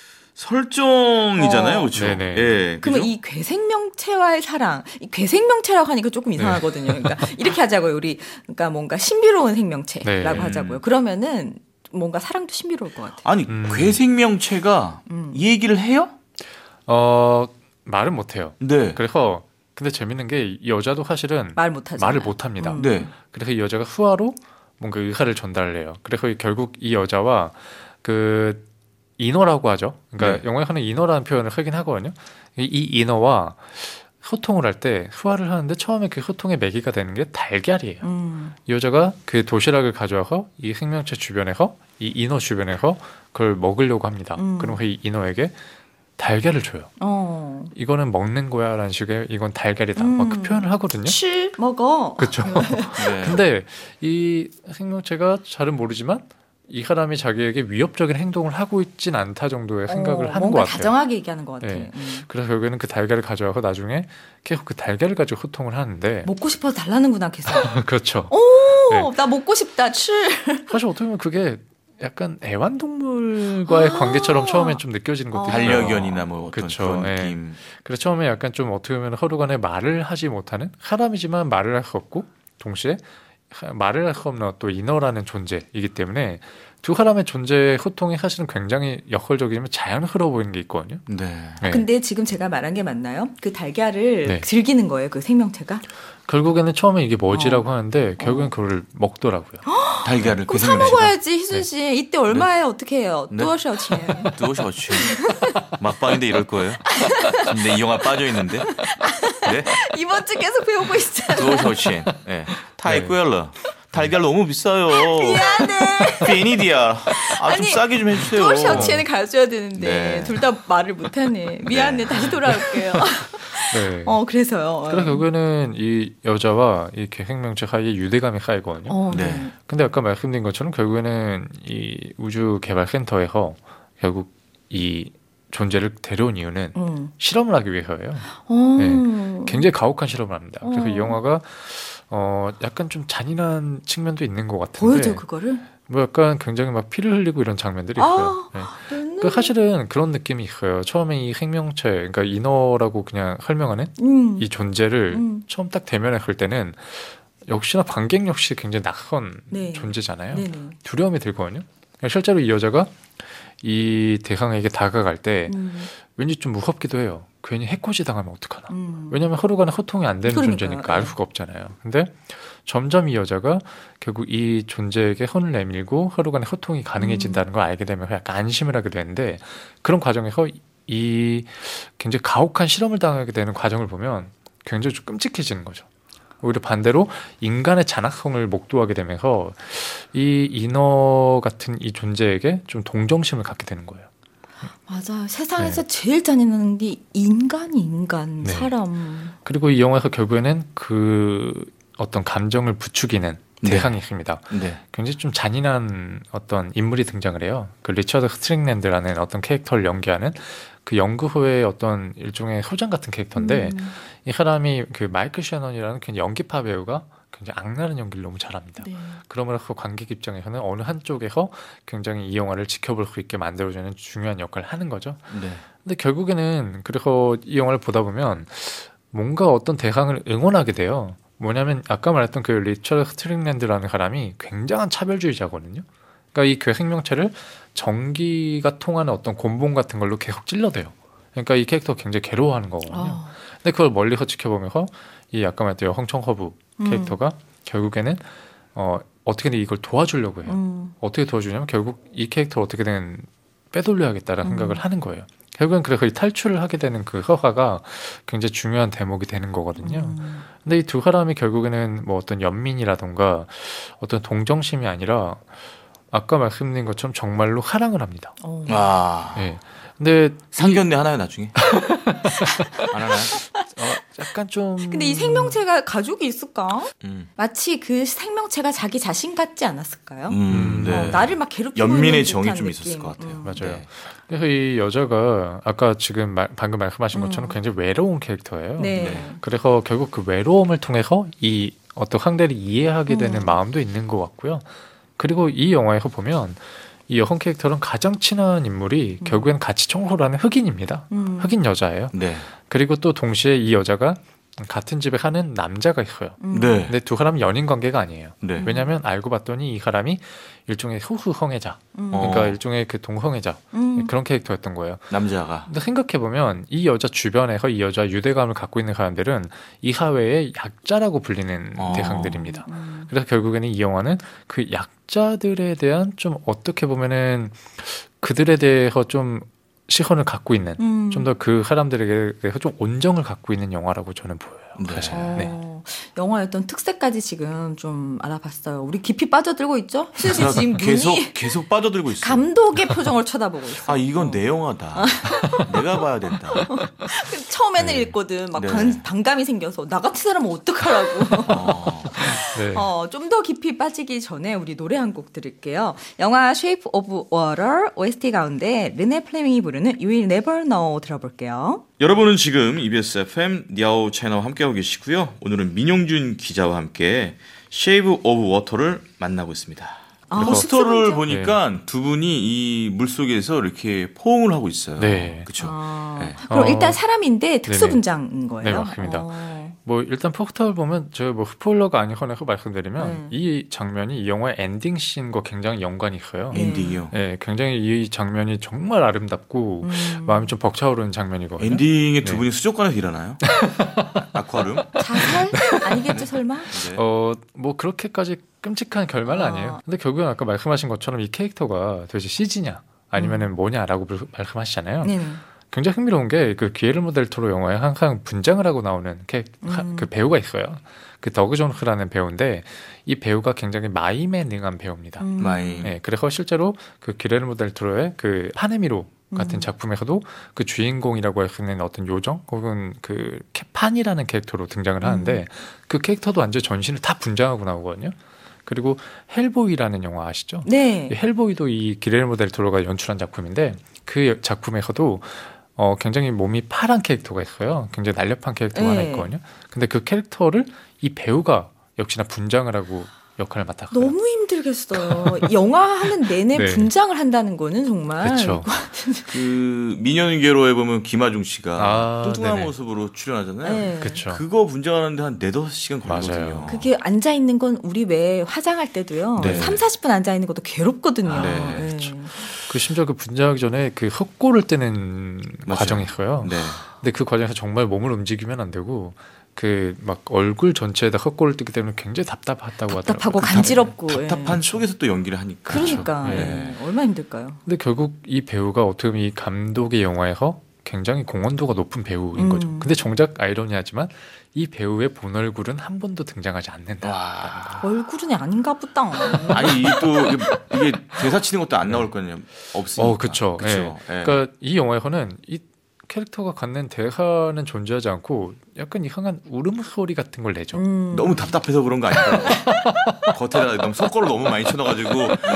설정이잖아요, 어. 그렇죠? 네네. 예, 그러면 그죠? 이 괴생명체와의 사랑, 이 괴생명체라고 하니까 조금 이상하거든요. 그러니까 이렇게 하자고요, 우리. 그러니까 뭔가 신비로운 생명체라고 네. 하자고요. 그러면은 뭔가 사랑도 신비로울 것 같아요. 아니 음. 괴생명체가 음. 이 얘기를 해요? 어 말은 못해요. 네. 그래서 근데 재밌는 게 이 여자도 사실은 말 못하잖아요. 말을 못합니다. 음. 네. 그래서 이 여자가 후화로 뭔가 의사를 전달을 해요. 그래서 결국 이 여자와 그 인어라고 하죠. 그러니까 네. 영어에서는 인어라는 표현을 쓰긴 하거든요. 이, 이 인어와 소통을 할 때 후화를 하는데 처음에 그 소통의 매개가 되는 게 달걀이에요. 음. 이 여자가 그 도시락을 가져와서 이 생명체 주변에서 이 인어 주변에서 그걸 먹으려고 합니다. 음. 그럼 이 인어에게 달걀을 줘요. 어. 이거는 먹는 거야라는 식의 이건 달걀이다. 음. 막 그 표현을 하거든요. 칠 먹어. 그렇죠. 네. 근데 이 생명체가 잘은 모르지만 이 사람이 자기에게 위협적인 행동을 하고 있진 않다 정도의 생각을 어, 하는 뭔가 것 같아요. 다정하게 얘기하는 것 같아요. 네. 음. 그래서 결국에는 그 달걀을 가져와서 나중에 계속 그 달걀을 가지고 소통을 하는데 먹고 싶어서 달라는구나 계속. 그렇죠. 오, 네. 나 먹고 싶다. 칠. 사실 어떻게 보면 그게 약간 애완동물과의 아~ 관계처럼 처음엔 좀 느껴지는 것도 있어요. 반려견이나 뭐 어떤 그쵸, 그런 예. 느낌. 그래서 처음에 약간 좀 어떻게 보면 서로 간에 말을 하지 못하는 사람이지만 말을 할 수 없고 동시에 말을 할 수 없는 또 인어라는 존재이기 때문에 두 사람의 존재의 소통이 사실은 굉장히 역설적이지만 자연스러워 보이는 게 있거든요. 네. 네. 근데 지금 제가 말한 게 맞나요? 그 달걀을 네. 즐기는 거예요, 그 생명체가? 결국에는 처음에 이게 뭐지라고 어. 하는데 결국엔 그걸 먹더라고요. 달걀을 그럼 사 먹어야지, 희순 씨. 이때 얼마에 어떻게 해요? 네? 뚜어셔 钱. 뜨거워지 막방인데 이럴 거예요? 근데 이 영화 빠져 있는데. 네? 이번 주 계속 배우고 있잖아. 뜨거워지. 네. 타이꾸열러. 달걀 너무 비싸요. 미안해. 비니디야. 아, 좀 아니, 싸게 좀 해주세요. 뚜어셔 钱가져야 되는데 네. 둘 다 말을 못하네. 미안해. 네. 다시 돌아올게요. 네. 어, 그래서요. 그래서 결국에는 이 여자와 이 생명체 사이에 유대감이 쌓이거든요. 어, 네. 네. 근데 아까 말씀드린 것처럼 결국에는 이 우주개발센터에서 결국 이 존재를 데려온 이유는 음. 실험을 하기 위해서예요. 어. 네. 굉장히 가혹한 실험을 합니다. 그래서 어. 이 영화가 어 약간 좀 잔인한 측면도 있는 것 같은데 보여줘, 그거를? 뭐 약간 굉장히 막 피를 흘리고 이런 장면들이 아, 있어요. 네. 음. 그 사실은 그런 느낌이 있어요. 처음에 이 생명체, 그러니까 인어라고 그냥 설명하는 음. 이 존재를 음. 처음 딱 대면했을 때는 역시나 관객 역시 굉장히 낯선 네. 존재잖아요. 네네. 두려움이 들거든요. 실제로 이 여자가 이 대상에게 다가갈 때 음. 왠지 좀 무섭기도 해요. 괜히 해코지 당하면 어떡하나. 음. 왜냐하면 서로 간에 소통이 안 되는 그러니까요. 존재니까 알 수가 없잖아요. 근데 점점 이 여자가 결국 이 존재에게 손을 내밀고 서로 간에 소통이 가능해진다는 걸 알게 되면서 약간 안심을 하게 되는데 그런 과정에서 이 굉장히 가혹한 실험을 당하게 되는 과정을 보면 굉장히 좀 끔찍해지는 거죠. 오히려 반대로 인간의 잔악성을 목도하게 되면서 이 인어 같은 이 존재에게 좀 동정심을 갖게 되는 거예요. 맞아요. 세상에서 네. 제일 잔인한 게 인간이 인간, 네. 사람. 그리고 이 영화에서 결국에는 그 어떤 감정을 부추기는 네. 대상이 있습니다. 네. 굉장히 좀 잔인한 어떤 인물이 등장을 해요. 그 리처드 스트링랜드라는 어떤 캐릭터를 연기하는 그 연구소의 어떤 일종의 소장 같은 캐릭터인데 음. 이 사람이 그 마이클 셔넌이라는 굉장히 연기파 배우가 굉장히 악랄한 연기를 너무 잘합니다. 네. 그러므로서 관객 입장에서는 어느 한쪽에서 굉장히 이 영화를 지켜볼 수 있게 만들어주는 중요한 역할을 하는 거죠. 네. 근데 결국에는 그래서 이 영화를 보다 보면 뭔가 어떤 대상을 응원하게 돼요. 뭐냐면 아까 말했던 그 리처드 스트링랜드라는 사람이 굉장한 차별주의자거든요. 그러니까 이 괴생명체를 전기가 통하는 어떤 곤봉 같은 걸로 계속 찔러대요. 그러니까 이 캐릭터가 굉장히 괴로워하는 거거든요. 어. 근데 그걸 멀리서 지켜보면서 이 아까 말했던 홍청허부 캐릭터가 음. 결국에는 어, 어떻게든 이걸 도와주려고 해요. 음. 어떻게 도와주냐면 결국 이 캐릭터를 어떻게든 빼돌려야겠다는 음. 생각을 하는 거예요. 결국엔 그래서 이 탈출을 하게 되는 그 서사가 굉장히 중요한 대목이 되는 거거든요. 음. 근데 이 두 사람이 결국에는 뭐 어떤 연민이라던가 어떤 동정심이 아니라 아까 말씀드린 것처럼 정말로 사랑을 합니다. 어. 아. 네. 근데 상견례 하나요 나중에? 안 하나요? 어, 약간 좀 근데 이 생명체가 가족이 있을까? 음. 마치 그 생명체가 자기 자신 같지 않았을까요? 음, 네. 어, 나를 막 괴롭히고 연민의 있는 정이 듯한 좀 느낌. 있었을 것 같아요. 음. 맞아요. 네. 그래서 이 여자가 아까 지금 말, 방금 말씀하신 것처럼 음. 굉장히 외로운 캐릭터예요. 네. 네. 그래서 결국 그 외로움을 통해서 이 어떤 상대를 이해하게 되는 음. 마음도 있는 것 같고요. 그리고 이 영화에서 보면 이 여성 캐릭터랑 가장 친한 인물이 음. 결국엔 같이 청소를 하는 흑인입니다. 음. 흑인 여자예요. 네. 그리고 또 동시에 이 여자가 같은 집에 사는 남자가 있어요. 음. 네. 근데 두 사람은 연인 관계가 아니에요. 네. 왜냐하면 알고 봤더니 이 사람이 일종의 소수 성애자, 음. 그러니까 어. 일종의 그 동성애자 음. 그런 캐릭터였던 거예요. 남자가. 근데 생각해 보면 이 여자 주변에서 이 여자 유대감을 갖고 있는 사람들은 이 사회의 약자라고 불리는 어. 대상들입니다. 음. 그래서 결국에는 이 영화는 그 약자들에 대한 좀 어떻게 보면은 그들에 대해서 좀 시선을 갖고 있는 음. 좀 더 그 사람들에게 대해서 좀 온정을 갖고 있는 영화라고 저는 보여요. 네. 사실. 어, 네. 영화의 어떤 특색까지 지금 좀 알아봤어요. 우리 깊이 빠져들고 있죠? 수지 씨 지금 눈이 계속 계속 빠져들고 있어. 감독의 표정을 쳐다보고 있어요. 아 이건 내 영화다. 내가 봐야 된다. 처음에는 네. 읽거든. 막 네. 반, 반감이 생겨서 나 같은 사람은 어떡하라고. 어. 네. 어, 좀 더 깊이 빠지기 전에 우리 노래 한 곡 들을게요. 영화 Shape of Water 오에스티 가운데 르네 플레밍이 부르는 You Will Never Know 들어볼게요. 여러분은 지금 이비에스 에프엠 니아오 채널 함께하고 계시고요. 오늘은 민용준 기자와 함께 Shape of Water를 만나고 있습니다. 아, 포스터를 진짜? 보니까 두 분이 이 물 속에서 이렇게 포옹을 하고 있어요. 네. 그렇죠. 아, 네. 그럼 어. 일단 사람인데 특수 네네. 분장인 거예요? 네, 맞습니다. 어. 뭐 일단 포스터를 보면 제가 뭐 스포일러가 아니거나서 말씀드리면 네. 이 장면이 이 영화의 엔딩 씬과 굉장히 연관이 있어요. 네. 엔딩이요. 네, 굉장히 이 장면이 정말 아름답고 음. 마음이 좀 벅차오르는 장면이거든요. 엔딩에 두 네. 분이 수족관에서 일하나요? 아쿠아룸? 자살? 아니겠죠 설마? 네. 어, 뭐 그렇게까지 끔찍한 결말은 아. 아니에요. 근데 결국엔 아까 말씀하신 것처럼 이 캐릭터가 도대체 씨지냐 아니면은 뭐냐라고 물- 말씀하시잖아요. 네네. 굉장히 흥미로운 게 그 기에르모 델 토로 영화에 항상 분장을 하고 나오는 캐, 하- 음. 그 배우가 있어요. 그 더그 존스라는 배우인데 이 배우가 굉장히 마임에 능한 배우입니다. 음. 마이. 네, 그래서 실제로 그 기레르모 델 토로의 그 파네미로 같은 음. 작품에서도 그 주인공이라고 할 수 있는 어떤 요정 혹은 그 캐- 판이라는 캐릭터로 등장을 하는데 음. 그 캐릭터도 완전 전신을 다 분장하고 나오거든요. 그리고 헬보이라는 영화 아시죠? 네. 이 헬보이도 이 기레르모 델 토로가 연출한 작품인데 그 작품에서도 어, 굉장히 몸이 파란 캐릭터가 있어요. 굉장히 날렵한 캐릭터가 하나 네. 있거든요. 근데 그 캐릭터를 이 배우가 역시나 분장을 하고 역할을 맡았어요. 너무 힘들겠어요. 영화 하는 내내 네. 분장을 한다는 거는 정말. 그쵸. 그 미녀계로에 보면 김하중 씨가 아, 뚱뚱한 네네. 모습으로 출연하잖아요. 네. 그렇죠. 그거 분장하는데 한 네다섯 시간 걸리거든요. 맞아요. 그게 앉아 있는 건 우리 왜 화장할 때도요. 네. 삼, 사십 분 앉아 있는 것도 괴롭거든요. 아, 네, 네. 그쵸. 그 심지어 그 분장하기 전에 그 헛골을 떼는 맞아요. 과정이 있어요. 네. 근데 그 과정에서 정말 몸을 움직이면 안 되고 그 막 얼굴 전체에다 헛골을 떼기 때문에 굉장히 답답하다고 하더라고요. 답답하고 간지럽고. 답답한 예. 속에서 또 연기를 하니까. 그러니까 그렇죠. 예. 얼마나 힘들까요? 근데 결국 이 배우가 어떻게 보면 이 감독의 영화에서 굉장히 공헌도가 높은 배우인 음. 거죠. 근데 정작 아이러니하지만 이 배우의 본 얼굴은 한 번도 등장하지 않는다. 와. 얼굴은 아닌가 보다. 아니 이게 또 이게, 이게 대사 치는 것도 안 나올 거냐 없으니까. 어, 그쵸. 그쵸. 예. 예. 그러니까 이 영화에서는 이 캐릭터가 갖는 대사는 존재하지 않고 약간 이상한 울음소리 같은 걸 내죠. 음. 너무 답답해서 그런 거 아닐까요? 겉에다 너무 속거를 너무 많이 쳐넣어가지고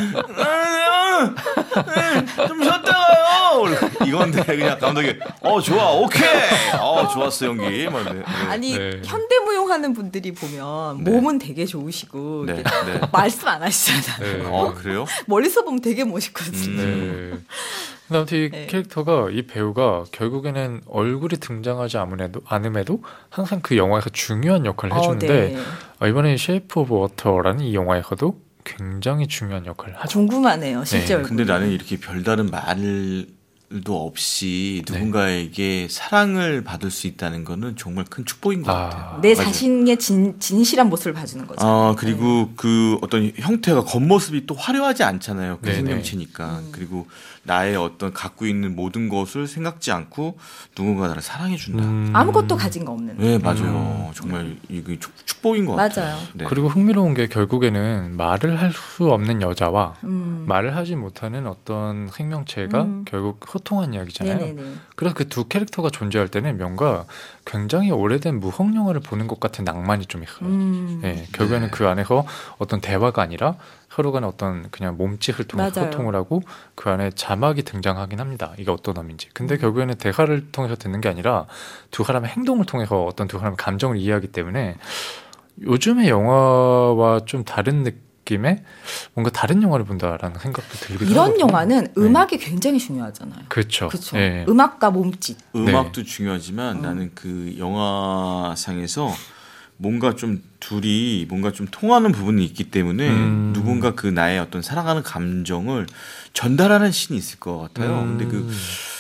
좀 쉬었다가요. 이건데 그냥 감독이 어 좋아 오케이 어 좋았어 연기. 막 이래. 아니 네. 현대무용하는 분들이 보면 네. 몸은 되게 좋으시고 네, 이렇게 네. 말씀 안 하시잖아요. 네. 어 그래요? 멀리서 보면 되게 멋있거든요. 음. 네. 근데 아무튼 이 네. 캐릭터가 이 배우가 결국에는 얼굴이 등장하지 않음에도, 않음에도 항상 그 영화에서 중요한 역할을 해주는데 어, 네. 어, 이번에 쉐이프 오브 워터라는 이 영화에서도 굉장히 중요한 역할을 하죠. 궁금하네요. 실제 네. 얼굴. 근데 나는 이렇게 별다른 말도 없이 네. 누군가에게 사랑을 받을 수 있다는 거는 정말 큰 축복인 것 아. 같아요. 내 맞아요. 자신의 진, 진실한 모습을 봐주는 거죠. 아 그리고 그 어떤 형태가 겉모습이 또 화려하지 않잖아요. 그 네네. 생명체니까. 음. 그리고 나의 어떤 갖고 있는 모든 것을 생각지 않고 누군가 나를 사랑해 준다. 음. 아무것도 가진 거 없는. 네 맞아요. 정말 이게 축- 축복인 것 같아요. 맞아요. 네. 그리고 흥미로운 게 결국에는 말을 할 수 없는 여자와 음. 말을 하지 못하는 어떤 생명체가 음. 결국 소통한 이야기잖아요. 네네네. 그래서 그 두 캐릭터가 존재할 때는 뭔가 굉장히 오래된 무흥 영화를 보는 것 같은 낭만이 좀 있어요. 음. 네, 결국에는 네. 그 안에서 어떤 대화가 아니라 서로 간에 어떤 그냥 몸짓을 통해 맞아요. 소통을 하고 그 안에 자막이 등장하긴 합니다. 이게 어떤 의미인지. 근데 음. 결국에는 대화를 통해서 듣는 게 아니라 두 사람의 행동을 통해서 어떤 두 사람의 감정을 이해하기 때문에 요즘의 영화와 좀 다른 느낌의 뭔가 다른 영화를 본다라는 생각도 들기도 이런 하거든요. 영화는 네. 음악이 굉장히 중요하잖아요. 그렇죠. 그렇죠. 예. 음악과 몸짓. 음악도 중요하지만 음. 나는 그 영화상에서 뭔가 좀 둘이 뭔가 좀 통하는 부분이 있기 때문에 음. 누군가 그 나의 어떤 사랑하는 감정을 전달하는 신이 있을 것 같아요. 음. 근데 그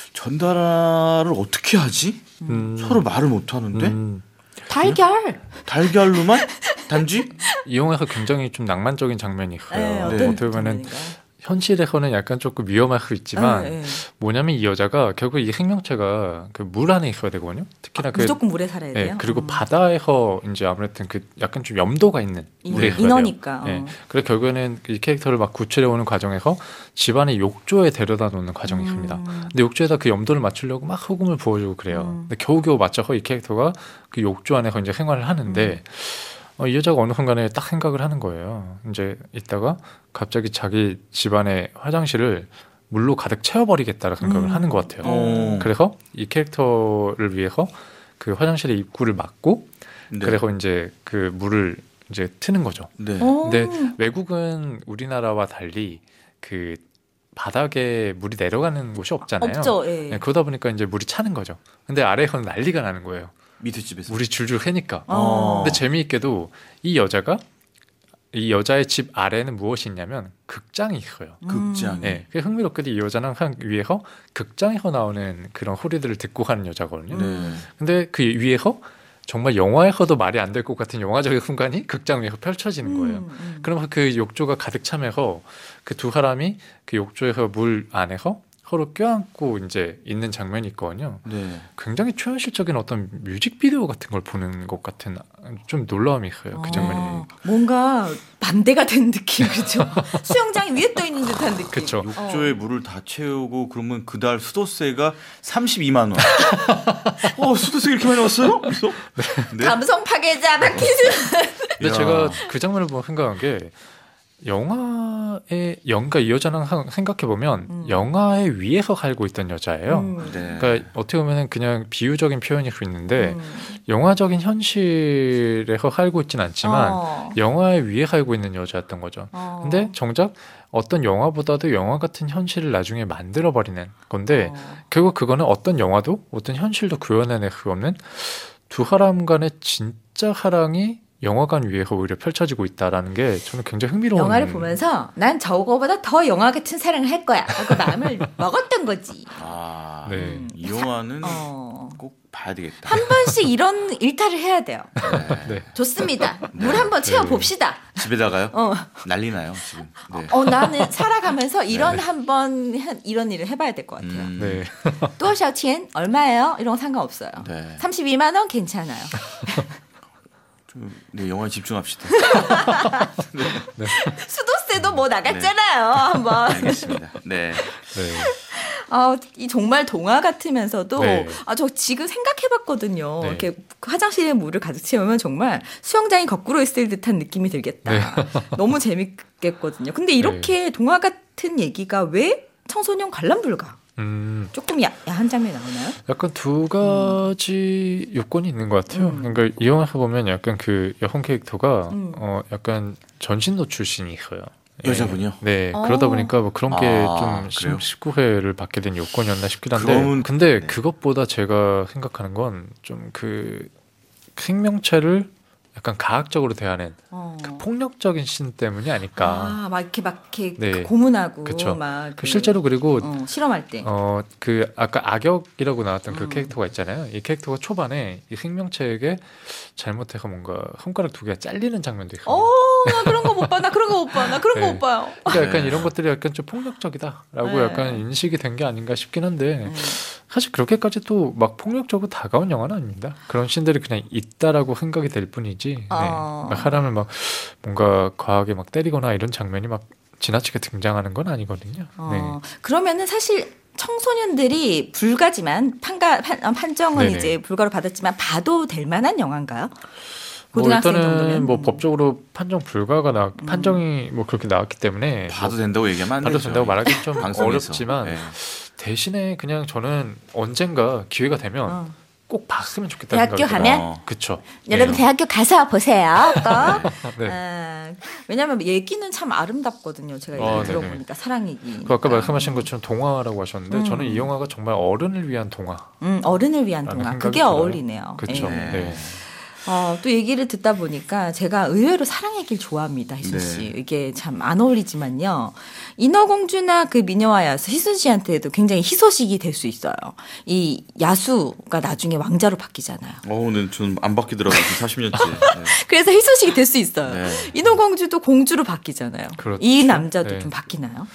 전달을 어떻게 하지? 음. 서로 말을 못 하는데 음. 달걀. 달걀로만 단지 이 영화에서 굉장히 좀 낭만적인 장면이 있어요. 네, 네. 어떤 어떻게 보면 장면인가요? 현실에서는 약간 조금 위험할 수 있지만 네, 네. 뭐냐면 이 여자가 결국 이 생명체가 그 물 안에 있어야 되거든요. 특히나 아, 그 무조건 물에 살아야 예, 돼요. 그리고 음. 바다에서 이제 아무래도 그 약간 좀 염도가 있는 인- 물에 있어야 돼요. 인어니까. 예. 어. 그래서 결국에는 이 캐릭터를 막 구출해 오는 과정에서 집안의 욕조에 데려다 놓는 과정이 있습니다. 음. 근데 욕조에다 그 염도를 맞추려고 막 소금을 부어주고 그래요. 음. 근데 겨우겨우 맞춰서 이 캐릭터가 그 욕조 안에서 이제 생활을 하는데 어, 이 여자가 어느 순간에 딱 생각을 하는 거예요. 이제 있다가 갑자기 자기 집안의 화장실을 물로 가득 채워버리겠다는 생각을 음. 하는 것 같아요. 어. 그래서 이 캐릭터를 위해서 그 화장실의 입구를 막고 네. 그래서 이제 그 물을 이제 트는 거죠. 네. 어. 근데 외국은 우리나라와 달리 그 바닥에 물이 내려가는 곳이 없잖아요. 없죠. 예. 네, 그러다 보니까 이제 물이 차는 거죠. 근데 아래에서는 난리가 나는 거예요. 밑에 집에서 물이 줄줄 새니까. 어. 근데 재미있게도 이 여자가 이 여자의 집 아래에는 무엇이 있냐면 극장이 있어요. 극장. 네, 그 흥미롭게도 이 여자는 항상 위에서 극장에서 나오는 그런 소리들을 듣고 가는 여자거든요. 네. 근데 그 위에서 정말 영화에서도 말이 안 될 것 같은 영화적인 순간이 극장 위에서 펼쳐지는 거예요. 음, 음. 그러면 그 욕조가 가득 차면서 그 두 사람이 그 욕조에서 물 안에서 서로 껴안고 이제 있는 장면이 있거든요. 네. 굉장히 초현실적인 어떤 뮤직비디오 같은 걸 보는 것 같은 좀 놀라움이 있어요. 그 장면이. 어, 뭔가 반대가 된 느낌, 그죠? 수영장이 위에 떠 있는 듯한 느낌. 그쵸. 욕조에 물을 다 채우고 그러면 그달 수도세가 삼십이만 원. 어, 수도세 이렇게 많이 나왔어요? 그래서 네. 감성 파괴자 박희순. 근데 야. 제가 그 장면을 보고 생각한 게 영화의 영가 이 여자는 생각해 보면 음. 영화의 위에서 살고 있던 여자예요. 음. 네. 그러니까 어떻게 보면 그냥 비유적인 표현일 수 있는데 음. 영화적인 현실에서 살고 있진 않지만 어. 영화의 위에 살고 있는 여자였던 거죠. 어. 근데 정작 어떤 영화보다도 영화 같은 현실을 나중에 만들어 버리는 건데 어. 결국 그거는 어떤 영화도 어떤 현실도 구현해낼 수 없는 두 사람 간의 진짜 사랑이 영화관 위에서 오히려 펼쳐지고 있다라는 게 저는 굉장히 흥미로운 영화를 보면서 난 저거보다 더 영화 같은 사랑을 할 거야 라고 마음을 먹었던 거지. 아, 네. 이 영화는 어. 꼭 봐야 되겠다. 한 번씩 이런 일탈을 해야 돼요. 네. 네. 좋습니다. 물 한번 채워봅시다. 집에다가요? 어. 난리 나요 지금. 네. 어, 나는 살아가면서 이런 한번 이런 일을 해봐야 될 것 같아요. 음, 네. 또샤티엔 얼마예요? 이런 거 상관없어요. 네. 삼십이만 원 괜찮아요. 좀, 네, 영화에 집중합시다. 수도세도 뭐 나갔잖아요. 한번. 알겠습니다. 네. 네. 아, 이 정말 동화 같으면서도 네. 아, 저 지금 생각해봤거든요. 네. 이렇게 화장실에 물을 가득 채우면 정말 수영장이 거꾸로 있을 듯한 느낌이 들겠다. 네. 너무 재밌겠거든요. 근데 이렇게 동화 같은 얘기가 왜 청소년 관람불가? 음, 조금 야, 야한 장면이 나오나요? 약간 두 가지 요건이 있는 것 같아요. 음. 그러니까 이 영화에서 보면 약간 그 여성 캐릭터가 음. 어 약간 전신노 출신이 있어요. 여자분이요? 네, 어. 그러다 보니까 뭐 그런 게 아, 좀 그래요? 십구 회를 받게 된 요건이었나 싶긴 한데, 그러면- 근데 네. 그것보다 제가 생각하는 건 좀 그 생명체를 약간 가학적으로 대하는 어. 그 폭력적인 신 때문이 아닐까. 아, 막 이렇게 막 이렇게 네. 고문하고 그쵸. 막 그 실제로 그리고 어, 실험할 때. 어 그 아까 악역이라고 나왔던 그 음. 캐릭터가 있잖아요. 이 캐릭터가 초반에 이 생명체에게 잘못해서 뭔가 손가락 두 개가 잘리는 장면도 있어요. 어, 나 그런 거 못 봐. 나 그런 거 못 봐. 나 그런 거 네. 못 봐요. 그러니까 약간 네. 이런 것들이 약간 좀 폭력적이다라고 네. 약간 인식이 된 게 아닌가 싶긴 한데 음. 사실 그렇게까지 또 막 폭력적으로 다가온 영화는 아닙니다. 그런 신들이 그냥 있다라고 생각이 될 뿐이지. 네. 어. 막 사람을 막 뭔가 과하게 막 때리거나 이런 장면이 막 지나치게 등장하는 건 아니거든요. 어, 네. 그러면은 사실 청소년들이 불가지만 판가, 판, 어, 판정은 네네. 이제 불가로 받았지만 봐도 될 만한 영화인가요? 뭐 고등학생 일단은 정도면 뭐 법적으로 판정 불가가 나 음. 판정이 뭐 그렇게 나왔기 때문에 봐도 뭐 된다고 얘기하면 안 봐도 되죠. 된다고 말하기 좀 방송에서. 어렵지만 네. 대신에 그냥 저는 언젠가 기회가 되면 어. 꼭 봤으면 좋겠다는 대학교 생각이 들어요. 가면? 어. 그쵸. 여러분 네. 대학교 가서 보세요. 꼭. 네. 아, 왜냐하면 얘기는 참 아름답거든요. 제가 얘기 어, 들어보니까 사랑 얘기. 그 아까 말씀하신 것처럼 동화라고 하셨는데 음. 저는 이 영화가 정말 어른을 위한 동화. 음, 어른을 위한 라는 동화. 생각이 그게 들어요. 어울리네요. 그쵸. 예. 네. 네. 어, 또 얘기를 듣다 보니까 제가 의외로 사랑 얘기를 좋아합니다, 희순 씨. 네. 이게 참 안 어울리지만요. 인어공주나 그 미녀와 야수, 희순 씨한테도 굉장히 희소식이 될 수 있어요. 이 야수가 나중에 왕자로 바뀌잖아요. 어우는 좀 안 바뀌더라고요. 사십 년째. 네. 그래서 희소식이 될 수 있어요. 네. 인어공주도 공주로 바뀌잖아요. 그렇죠. 이 남자도 네. 좀 바뀌나요?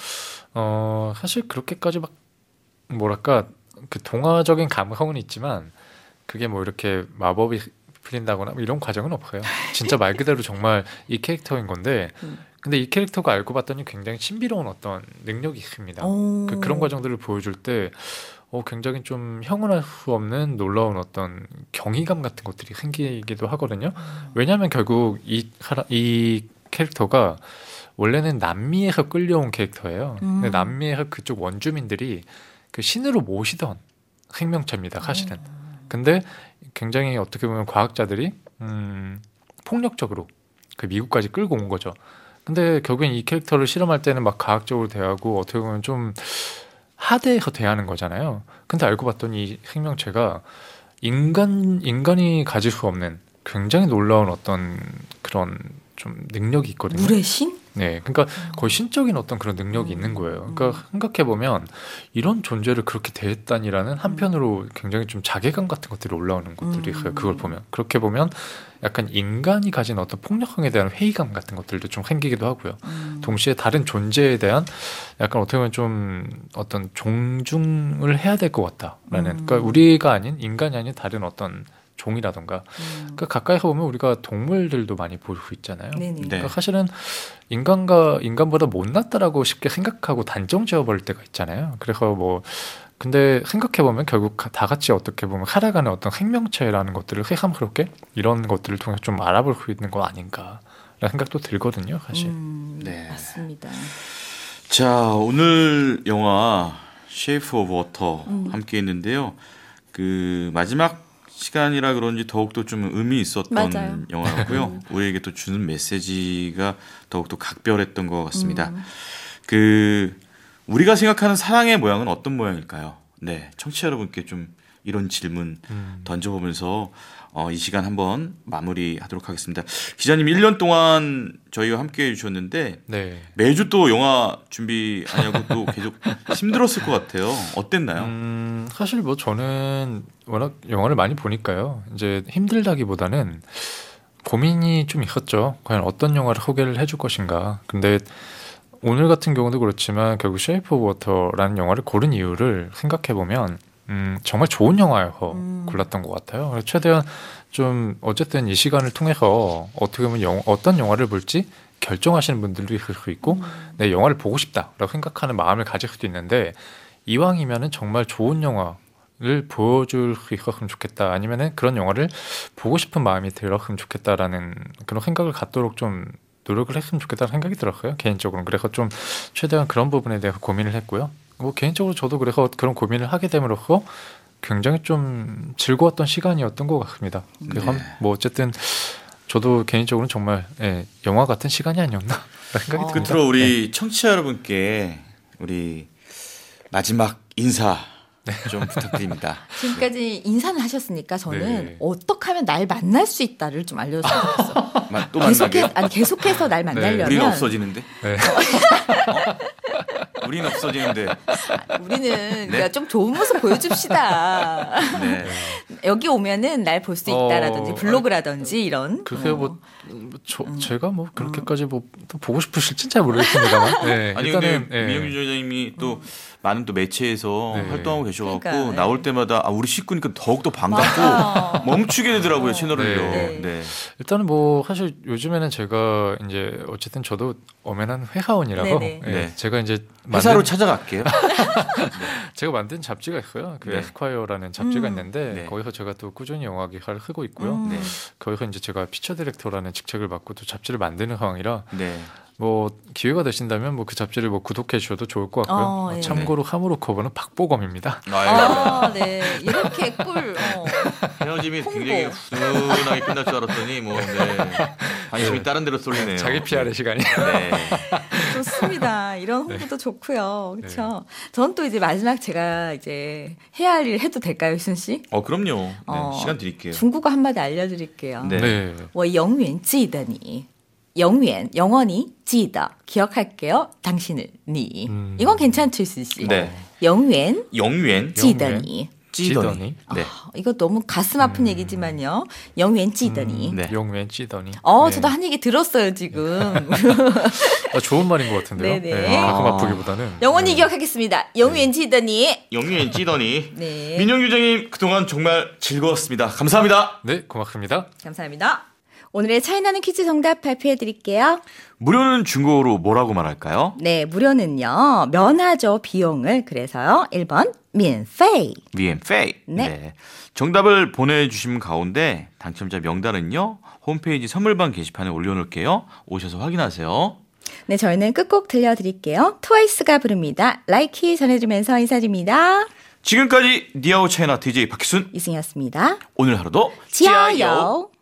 어 사실 그렇게까지 막 뭐랄까 그 동화적인 감성은 있지만 그게 뭐 이렇게 마법이 풀린다거나 뭐 이런 과정은 없어요. 진짜 말 그대로 정말 이 캐릭터인 건데 음. 근데 이 캐릭터가 알고 봤더니 굉장히 신비로운 어떤 능력이 있습니다. 오. 그, 그런 과정들을 보여줄 때 어, 굉장히 좀 형언할 수 없는 놀라운 어떤 경이감 같은 것들이 생기기도 하거든요. 왜냐하면 결국 이, 사람- 이 캐릭터가 원래는 남미에서 끌려온 캐릭터예요. 음. 근데 남미에서 그쪽 원주민들이 그 신으로 모시던 생명체입니다, 사실은. 근데 굉장히 어떻게 보면 과학자들이 음, 폭력적으로 그 미국까지 끌고 온 거죠. 근데 결국엔 이 캐릭터를 실험할 때는 막 과학적으로 대하고 어떻게 보면 좀 하대해서 대하는 거잖아요. 근데 알고 봤더니 이 생명체가 인간 인간이 가질 수 없는 굉장히 놀라운 어떤 그런 좀 능력이 있거든요. 물의 신? 네, 그러니까 거의 신적인 어떤 그런 능력이 있는 거예요. 그러니까 생각해 보면 이런 존재를 그렇게 대했다니라는 한편으로 굉장히 좀 자괴감 같은 것들이 올라오는 것들이 있어요. 그걸 보면 그렇게 보면 약간 인간이 가진 어떤 폭력성에 대한 회의감 같은 것들도 좀 생기기도 하고요. 동시에 다른 존재에 대한 약간 어떻게 보면 좀 어떤 존중을 해야 될 것 같다라는. 음. 그러니까 우리가 아닌 인간이 아닌 다른 어떤 종이라던가. 음. 그러니까 가까이서 보면 우리가 동물들도 많이 볼 수 있잖아요. 네네. 네. 그러니까 사실은 인간과 인간보다 못났다라고 쉽게 생각하고 단정 지어버릴 때가 있잖아요. 그래서 뭐 근데 생각해 보면 결국 다 같이 어떻게 보면 살아가는 어떤 생명체라는 것들을 새삼스럽게 이런 것들을 통해서 좀 알아볼 수 있는 거 아닌가라는 생각도 들거든요, 사실. 음, 네. 맞습니다. 자, 오늘 영화 쉐이프 오브 워터 음. 함께 했는데요. 그 마지막 시간이라 그런지 더욱더 좀 의미 있었던 맞아요. 영화고요. 우리에게 또 주는 메시지가 더욱더 각별했던 것 같습니다. 음. 그 우리가 생각하는 사랑의 모양은 어떤 모양일까요? 네, 청취자 여러분께 좀 이런 질문 음. 던져보면서 어, 이 시간 한번 마무리하도록 하겠습니다. 기자님 일 년 동안 저희와 함께해 주셨는데 네. 매주 또 영화 준비하냐고 또 계속 힘들었을 것 같아요. 어땠나요? 음, 사실 뭐 저는 워낙 영화를 많이 보니까요. 이제 힘들다기보다는 고민이 좀 있었죠. 과연 어떤 영화를 소개를 해줄 것인가. 근데 오늘 같은 경우도 그렇지만 결국 쉐이프 오브 워터라는 영화를 고른 이유를 생각해 보면 음, 정말 좋은 영화여서 음. 골랐던 것 같아요. 그래서 최대한 좀 어쨌든 이 시간을 통해서 어떻게 보면 영, 어떤 영화를 볼지 결정하시는 분들도 있을 수 있고 내 영화를 보고 싶다라고 생각하는 마음을 가질 수도 있는데 이왕이면은 정말 좋은 영화를 보여줄 수 있었으면 좋겠다. 아니면은 그런 영화를 보고 싶은 마음이 들었으면 좋겠다라는 그런 생각을 갖도록 좀 노력을 했으면 좋겠다는 생각이 들었어요. 개인적으로는. 그래서 좀 최대한 그런 부분에 대해서 고민을 했고요. 뭐 개인적으로 저도 그래서 그런 고민을 하게 됨으로써 굉장히 좀 즐거웠던 시간이었던 것 같습니다. 그래서 네. 뭐 어쨌든 저도 개인적으로는 정말 예, 영화 같은 시간이 아니었나 생각이 어. 듭니다. 끝으로 우리 청취자 여러분께 우리 마지막 인사 좀 부탁드립니다. 지금까지 인사는 하셨으니까 저는 네. 어떻게 하면 날 만날 수 있다를 좀 알려줬으면 좋겠어. 마- 또 계속해, 만나게. 아니 계속해서 날 만나려면 우리는 없어지는데. 네. 어? 우리는 없어지는데. 우리는 우리가 좀 좋은 모습 보여줍시다. 네. 여기 오면은 날 볼 수 있다라든지 어, 블로그라든지 이런. 그게 어. 뭐 저, 제가 뭐 그렇게까지 뭐 또 보고 싶으실진 잘 모르겠습니다만. 네, 아니 일단은 근데 예. 민영준 소장님이 또 많은 또 매체에서 네. 활동하고 계셔갖고 그러니까, 네. 나올 때마다 아, 우리 식구니까 더욱더 반갑고 맞아. 멈추게 되더라고요 어. 채널을요. 네. 네. 일단은 뭐 사실 요즘에는 제가 이제 어쨌든 저도 엄연한 회사원이라고 네네. 예, 네. 제가 이제 회사로 만든, 찾아갈게요. 제가 만든 잡지가 있어요. 그 네. 에스콰이어라는 잡지가 음. 있는데 네. 거기서 제가 또 꾸준히 영화 기사를 쓰고 있고요. 음. 네. 거기서 이제 제가 피처 디렉터라는 직책을 맡고 또 잡지를 만드는 상황이라 네. 뭐 기회가 되신다면 뭐 그 잡지를 뭐 구독해 주셔도 좋을 것 같고요. 어, 어, 예. 참고로 하무로 커버는 박보검입니다. 아유, 아, 네. 이렇게 꿀. 어. 헤어짐이 홍보. 굉장히 훈훈하게 끝날 줄 알았더니 뭐 네. 관심이 다른 데로 쏠리네요. 자기 피알의 시간이. 네. 좋습니다. 이런 홍보도 좋고요. 그렇죠. 전 또 이제 마지막 제가 이제 해야 할 일 해도 될까요, 희순 씨? 어 그럼요. 네, 어, 시간 드릴게요. 중국어 한마디 알려드릴게요. 네. 네. 我永远记得你. 영원, 영원히 记得 기억할게요. 당신을 니. 음. 이건 괜찮죠, 희순 씨? 네. 영원 영uen 记得你. 찌더니. 찌더니. 네. 아, 이거 너무 가슴 아픈 얘기지만요. 영원 记得你. 네. 용웬 찌더니. 어, 네. 저도 한 얘기 들었어요, 지금. 아, 좋은 말인 것 같은데요. 네네. 네, 가슴 아. 아프기보다는. 영원히 네. 기억하겠습니다. 영원 记得你. 영uen 찌더니. 네. 민영 유장님 그동안 정말 즐거웠습니다. 감사합니다. 네, 고맙습니다. 감사합니다. 오늘의 차이나는 퀴즈 정답 발표해 드릴게요. 무료는 중국어로 뭐라고 말할까요? 네, 무료는요. 면하죠, 비용을. 그래서요. 일 번, 免费. 위엠페이. 네. 정답을 보내주신 가운데 당첨자 명단은요. 홈페이지 선물방 게시판에 올려놓을게요. 오셔서 확인하세요. 네, 저희는 끝곡 들려드릴게요. 트와이스가 부릅니다. 라이키 전해주면서 인사드립니다. 지금까지 니아오 차이나 디제이 박희순. 이승이었습니다. 오늘 하루도 지아요.